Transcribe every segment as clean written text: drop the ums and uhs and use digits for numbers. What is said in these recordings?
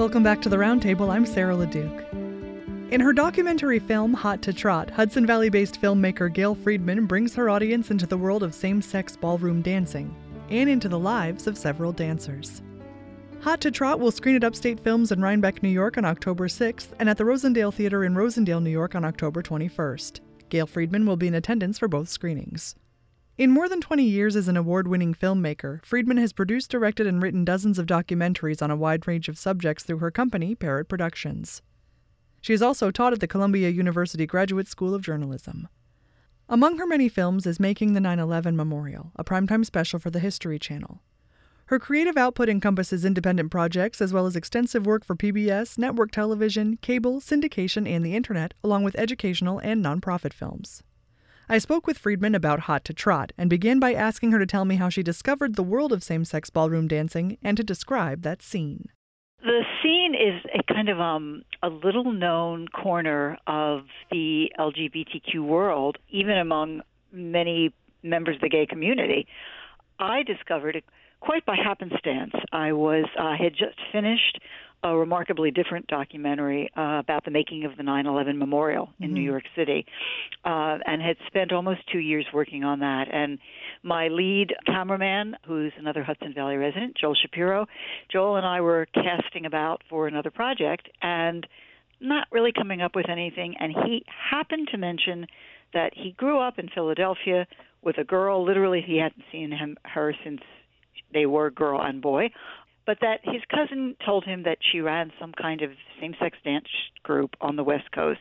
Welcome back to the Roundtable. I'm Sarah LeDuc. In her documentary film, Hot to Trot, Hudson Valley-based filmmaker Gail Friedman brings her audience into the world of same-sex ballroom dancing and into the lives of several dancers. Hot to Trot will screen at Upstate Films in Rhinebeck, New York on October 6th and at the Rosendale Theater in Rosendale, New York on October 21st. Gail Friedman will be in attendance for both screenings. In more than 20 years as an award-winning filmmaker, Friedman has produced, directed, and written dozens of documentaries on a wide range of subjects through her company, Parrot Productions. She has also taught at the Columbia University Graduate School of Journalism. Among her many films is Making the 9/11 Memorial, a primetime special for the History Channel. Her creative output encompasses independent projects as well as extensive work for PBS, network television, cable, syndication, and the internet, along with educational and nonprofit films. I spoke with Friedman about Hot to Trot and began by asking her to tell me how she discovered the world of same-sex ballroom dancing and to describe that scene. The scene is a kind of a little-known corner of the LGBTQ world, even among many members of the gay community. I discovered it quite by happenstance. I had just finished a remarkably different documentary about the making of the 9/11 Memorial in New York City, and had spent almost 2 years working on that. And my lead cameraman, who's another Hudson Valley resident, Joel Shapiro, Joel and I were casting about for another project and not really coming up with anything. And he happened to mention that he grew up in Philadelphia with a girl. Literally, he hadn't seen her since they were girl and boy. But that his cousin told him that she ran some kind of same-sex dance group on the West Coast.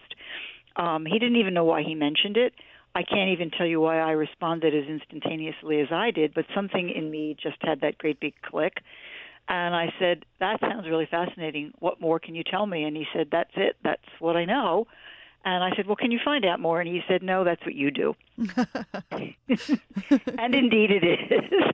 He didn't even know why he mentioned it. I can't even tell you why I responded as instantaneously as I did, but something in me just had that great big click. And I said, that sounds really fascinating. What more can you tell me? And he said, that's it. That's what I know. And I said, well, can you find out more? And he said, no, that's what you do. And indeed it is.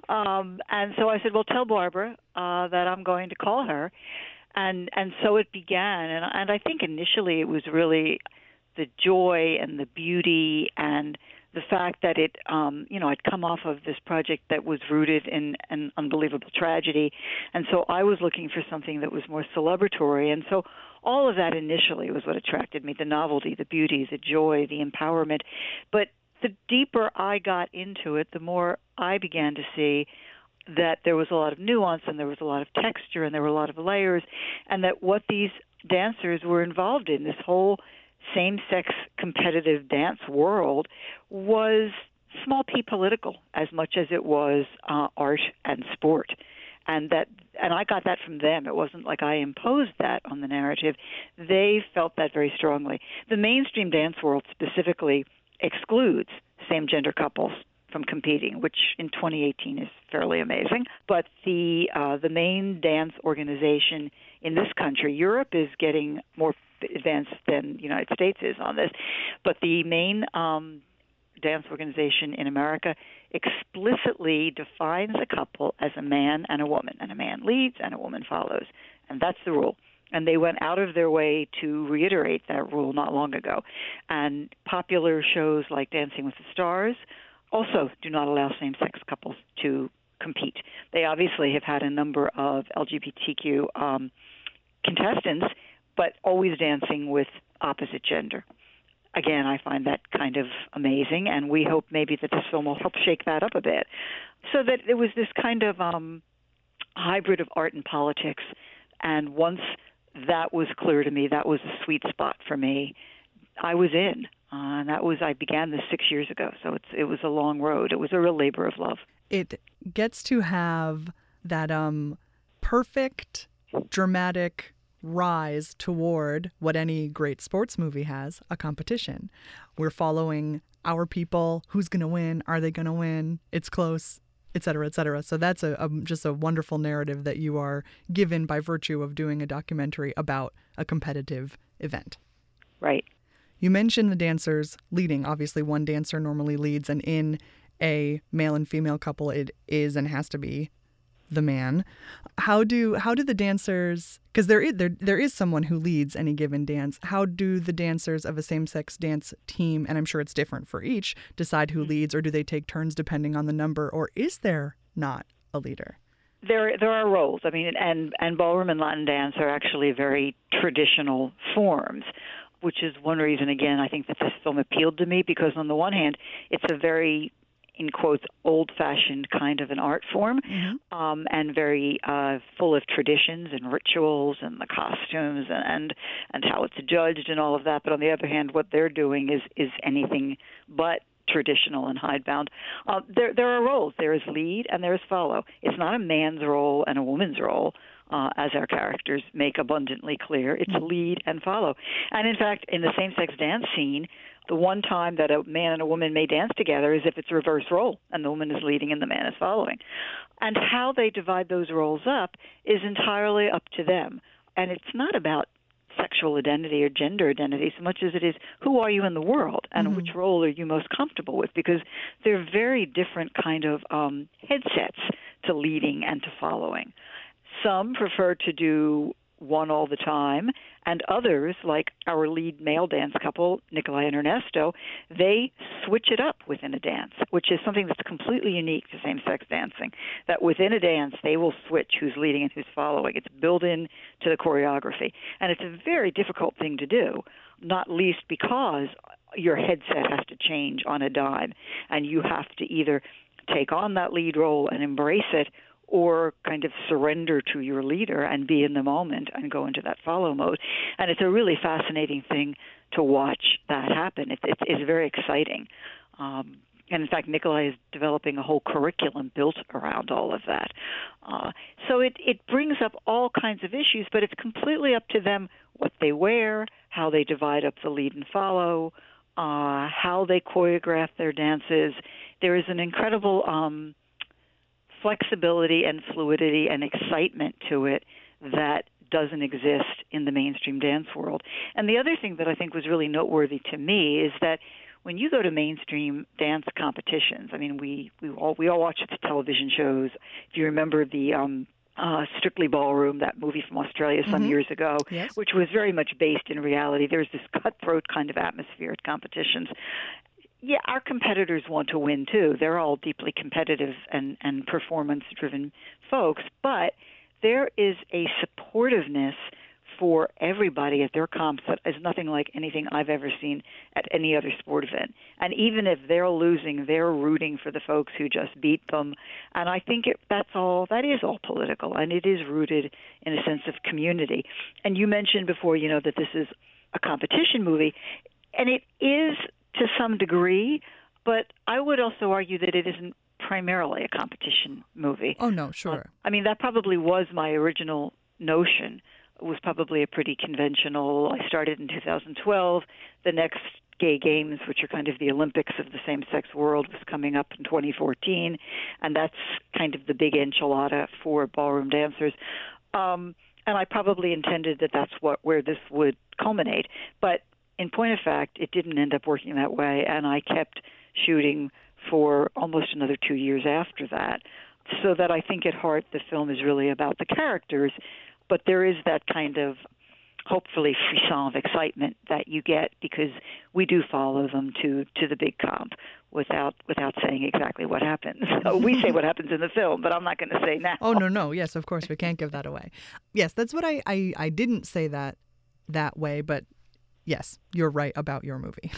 And so I said, well, tell Barbara that I'm going to call her. And so it began. And I think initially it was really the joy and the beauty and the fact that it, I'd come off of this project that was rooted in an unbelievable tragedy. And so I was looking for something that was more celebratory. And so all of that initially was what attracted me, the novelty, the beauty, the joy, the empowerment. But the deeper I got into it, the more I began to see that there was a lot of nuance and there was a lot of texture and there were a lot of layers, and that what these dancers were involved in, this whole same-sex competitive dance world, was small p political as much as it was art and sport. And I got that from them. It wasn't like I imposed that on the narrative. They felt that very strongly. The mainstream dance world specifically excludes same-gender couples from competing, which in 2018 is fairly amazing. But the main dance organization in this country, Europe is getting more advanced than the United States is on this, but the main dance organization in America explicitly defines a couple as a man and a woman, and a man leads and a woman follows, and that's the rule. And they went out of their way to reiterate that rule not long ago. And popular shows like Dancing with the Stars also do not allow same-sex couples to compete. They obviously have had a number of LGBTQ contestants, but always dancing with opposite gender. Again, I find that kind of amazing, and we hope maybe that this film will help shake that up a bit. So that it was this kind of hybrid of art and politics, and once that was clear to me, that was a sweet spot for me, I was in. And I began this 6 years ago, so it was a long road. It was a real labor of love. It gets to have that perfect, dramatic rise toward what any great sports movie has, a competition. We're following our people. Who's going to win? Are they going to win? It's close, et cetera, et cetera. So that's just a wonderful narrative that you are given by virtue of doing a documentary about a competitive event. Right. You mentioned the dancers leading. Obviously, one dancer normally leads, and in a male and female couple, it is and has to be the man. How do the dancers, because there is someone who leads any given dance, how do the dancers of a same-sex dance team, and I'm sure it's different for each, decide who leads, or do they take turns depending on the number, or is there not a leader? There are roles. I mean, and ballroom and Latin dance are actually very traditional forms, which is one reason, again, I think that this film appealed to me, because on the one hand, it's a very, in quotes, old-fashioned kind of an art form, and very full of traditions and rituals and the costumes and how it's judged and all of that. But on the other hand, what they're doing is anything but traditional and hidebound. There are roles. There is lead and there is follow. It's not a man's role and a woman's role, as our characters make abundantly clear. It's lead and follow. And in fact, in the same-sex dance scene, the one time that a man and a woman may dance together is if it's reverse role, and the woman is leading and the man is following. And how they divide those roles up is entirely up to them. And it's not about sexual identity or gender identity so much as it is who are you in the world and which role are you most comfortable with, because they're very different kind of headsets to leading and to following. Some prefer to do one all the time, and others, like our lead male dance couple, Nikolai and Ernesto, they switch it up within a dance, which is something that's completely unique to same-sex dancing, that within a dance they will switch who's leading and who's following. It's built in to the choreography, and it's a very difficult thing to do, not least because your headset has to change on a dime, and you have to either take on that lead role and embrace it, or kind of surrender to your leader and be in the moment and go into that follow mode. And it's a really fascinating thing to watch that happen. It's very exciting. And in fact, Nikolai is developing a whole curriculum built around all of that. So it brings up all kinds of issues, but it's completely up to them what they wear, how they divide up the lead and follow, how they choreograph their dances. There is an incredible flexibility and fluidity and excitement to it that doesn't exist in the mainstream dance world. And the other thing that I think was really noteworthy to me is that when you go to mainstream dance competitions, I mean, we all watch the television shows. If you remember the Strictly Ballroom, that movie from Australia some years ago, yes, which was very much based in reality. There's this cutthroat kind of atmosphere at competitions. Yeah, our competitors want to win, too. They're all deeply competitive and performance-driven folks, but there is a supportiveness for everybody at their comps that is nothing like anything I've ever seen at any other sport event. And even if they're losing, they're rooting for the folks who just beat them. And I think that is all political, and it is rooted in a sense of community. And you mentioned before, that this is a competition movie, and it is to some degree, but I would also argue that it isn't primarily a competition movie. Oh, no, sure. I mean, that probably was my original notion. It was probably a pretty conventional. I started in 2012. The next Gay Games, which are kind of the Olympics of the same-sex world, was coming up in 2014, and that's kind of the big enchilada for ballroom dancers. And I probably intended that that's where this would culminate. But in point of fact, it didn't end up working that way, and I kept shooting for almost another 2 years after that. So that I think at heart the film is really about the characters, but there is that kind of hopefully frisson of excitement that you get because we do follow them to the big comp without saying exactly what happens. So we say what happens in the film, but I'm not going to say now. Oh, no. Yes, of course, we can't give that away. Yes, that's what I didn't say that way, but yes, you're right about your movie.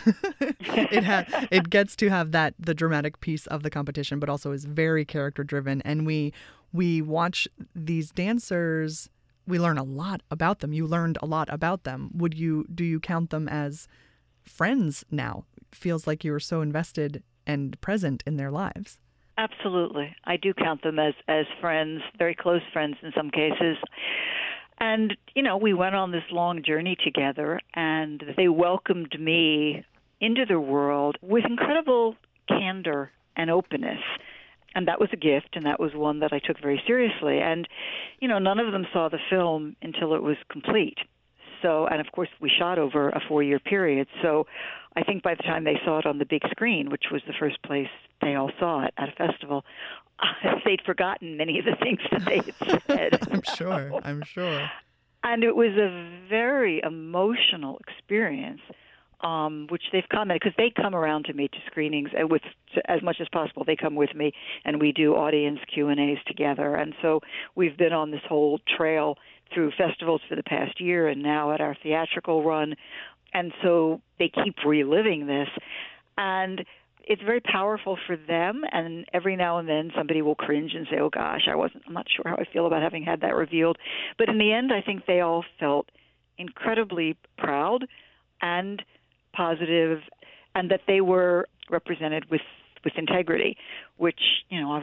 It gets to have the dramatic piece of the competition, but also is very character driven. And we watch these dancers. We learn a lot about them. You learned a lot about them. Do you count them as friends now? Feels like you were so invested and present in their lives. Absolutely, I do count them as friends, very close friends in some cases. And, we went on this long journey together, and they welcomed me into their world with incredible candor and openness. And that was a gift, and that was one that I took very seriously. And, none of them saw the film until it was complete. So, and of course, we shot over a 4-year period. So I think by the time they saw it on the big screen, which was the first place they all saw it at a festival, they'd forgotten many of the things that they had said. I'm sure. And it was a very emotional experience which they've commented, because they come around to me to screenings with as much as possible. They come with me, and we do audience Q&As together. And so we've been on this whole trail through festivals for the past year, and now at our theatrical run. And so they keep reliving this, and it's very powerful for them. And every now and then somebody will cringe and say, "Oh gosh, I'm not sure how I feel about having had that revealed." But in the end, I think they all felt incredibly proud and positive, and that they were represented with integrity, which, you know,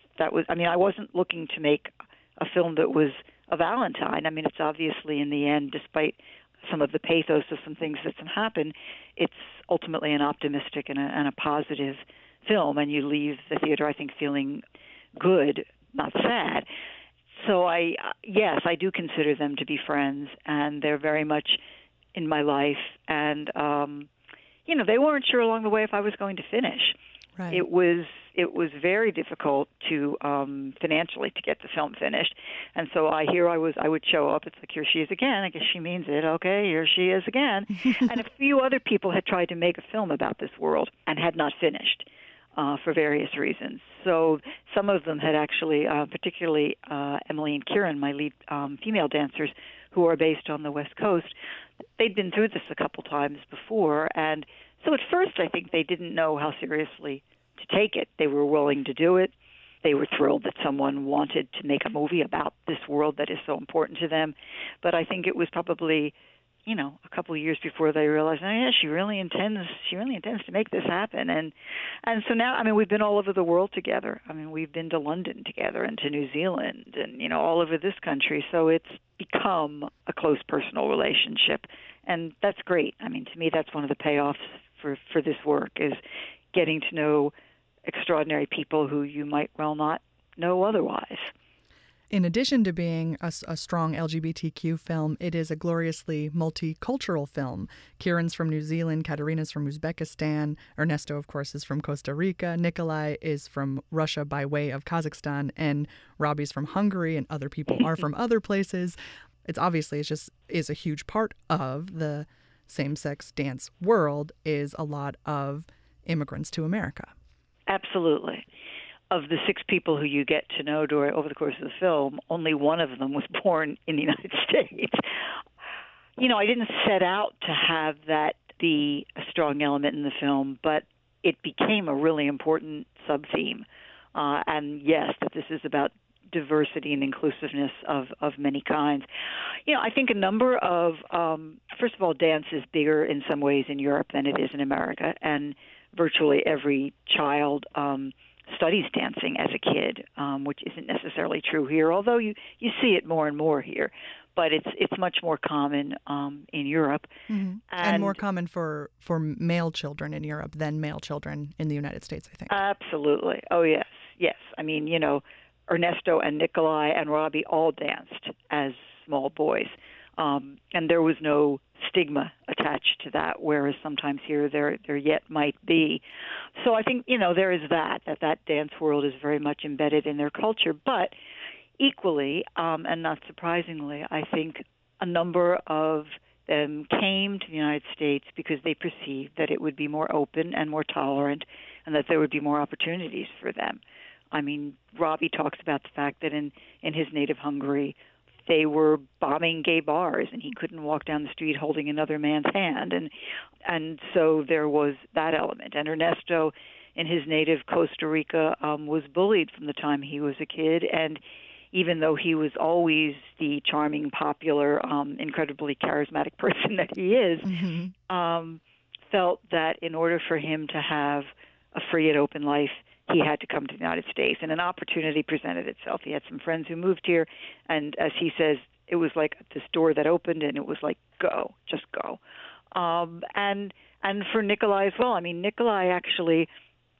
I wasn't looking to make a film that was a Valentine. I mean, it's obviously, in the end, despite some of the pathos of some things that happen, it's ultimately an optimistic and a positive film, and you leave the theater, I think, feeling good, not sad. So yes, I do consider them to be friends, and they're very much in my life. And you know, they weren't sure along the way if I was going to finish. Right. It was very difficult to financially to get the film finished, and so I would show up. It's like, here she is again. I guess she means it. Okay, here she is again. And a few other people had tried to make a film about this world and had not finished for various reasons. So some of them had actually, particularly Emily and Kieran, my lead female dancers, who are based on the West Coast, they'd been through this a couple times before, and so at first I think they didn't know how seriously to take it. They were willing to do it. They were thrilled that someone wanted to make a movie about this world that is so important to them. But I think it was probably, you know, a couple of years before they realized, oh yeah, she really intends to make this happen. And so now, I mean, we've been all over the world together. I mean, we've been to London together and to New Zealand and, you know, all over this country. So it's become a close personal relationship, and that's great. I mean, to me, that's one of the payoffs for this work, is getting to know extraordinary people who you might well not know otherwise. In addition to being a strong LGBTQ film, it is a gloriously multicultural film. Kieran's from New Zealand, Katerina's from Uzbekistan, Ernesto, of course, is from Costa Rica, Nikolai is from Russia by way of Kazakhstan, and Robbie's from Hungary, and other people are from other places. It's a huge part of the same-sex dance world, is a lot of immigrants to America. Absolutely. Of the 6 people who you get to know over the course of the film, only one of them was born in the United States. You know, I didn't set out to have that be a strong element in the film, but it became a really important sub-theme. And yes, that this is about diversity and inclusiveness of many kinds. You know, I think a number of, first of all, dance is bigger in some ways in Europe than it is in America, and virtually every child studies dancing as a kid, which isn't necessarily true here, although you see it more and more here. But it's much more common in Europe. Mm-hmm. And more common for male children in Europe than male children in the United States, I think. Absolutely. Oh, yes. Yes. I mean, you know, Ernesto and Nikolai and Robbie all danced as small boys. And there was no stigma attached to that, whereas sometimes here there yet might be. So I think, you know, there is that dance world is very much embedded in their culture. But equally, and not surprisingly, I think a number of them came to the United States because they perceived that it would be more open and more tolerant, and that there would be more opportunities for them. I mean, Robbie talks about the fact that in his native Hungary, they were bombing gay bars, and he couldn't walk down the street holding another man's hand, and so there was that element. And Ernesto, in his native Costa Rica, was bullied from the time he was a kid, and even though he was always the charming, popular, incredibly charismatic person that he is, mm-hmm. Felt that in order for him to have a free and open life, he had to come to the United States, and an opportunity presented itself. He had some friends who moved here, and as he says, it was like this door that opened, and it was like, go, just go. And for Nikolai as well. I mean, Nikolai actually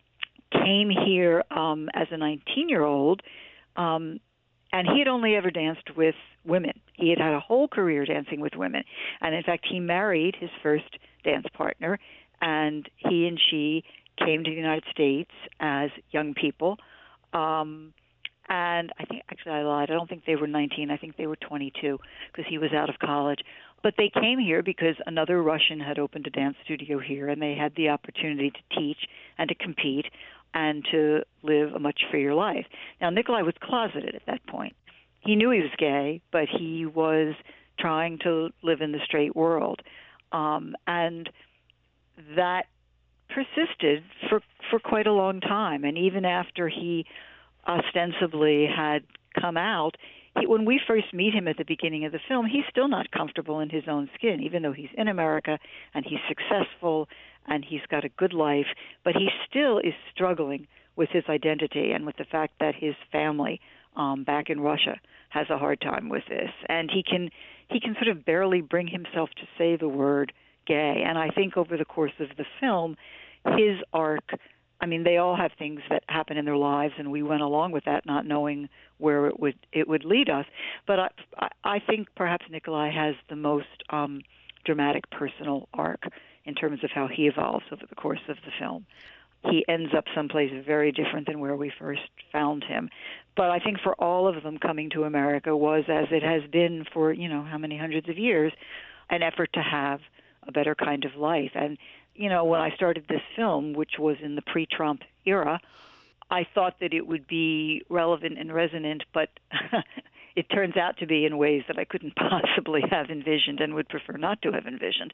came here as a 19-year-old, and he had only ever danced with women. He had had a whole career dancing with women, and in fact, he married his first dance partner, and he and she came to the United States as young people, And I think, actually, I lied. I don't think they were 19. I think they were 22 because he was out of college. But they came here because another Russian had opened a dance studio here, and they had the opportunity to teach and to compete and to live a much freer life. Now, Nikolai was closeted at that point. He knew he was gay, but he was trying to live in the straight world. And that persisted for quite a long time. And even after he ostensibly had come out, when we first meet him at the beginning of the film, he's still not comfortable in his own skin, even though he's in America and he's successful and he's got a good life, but he still is struggling with his identity and with the fact that his family back in Russia has a hard time with this. And he can sort of barely bring himself to say the word gay. And I think over the course of the film, his arc, I mean, they all have things that happen in their lives, and we went along with that, not knowing where it would lead us. But I think perhaps Nikolai has the most dramatic personal arc in terms of how he evolves over the course of the film. He ends up someplace very different than where we first found him. But I think for all of them, coming to America was, as it has been for, how many hundreds of years, an effort to have a better kind of life. And when I started this film, which was in the pre-Trump era, I thought that it would be relevant and resonant, but it turns out to be in ways that I couldn't possibly have envisioned and would prefer not to have envisioned.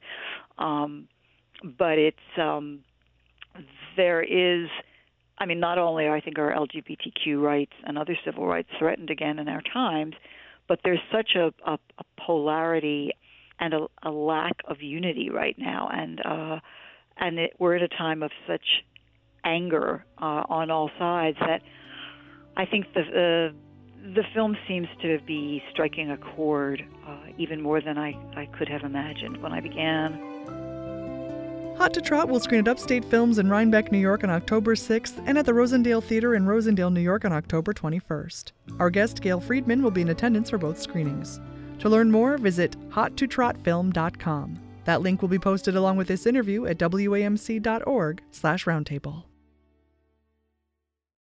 But it's there is, not only I think are LGBTQ rights and other civil rights threatened again in our times, but there's such a polarity and a lack of unity right now, and we're at a time of such anger on all sides that I think the film seems to be striking a chord even more than I could have imagined when I began. Hot to Trot will screen at Upstate Films in Rhinebeck, New York on October 6th and at the Rosendale Theater in Rosendale, New York on October 21st. Our guest, Gail Friedman, will be in attendance for both screenings. To learn more, visit hottotrotfilm.com. That link will be posted along with this interview at wamc.org/roundtable.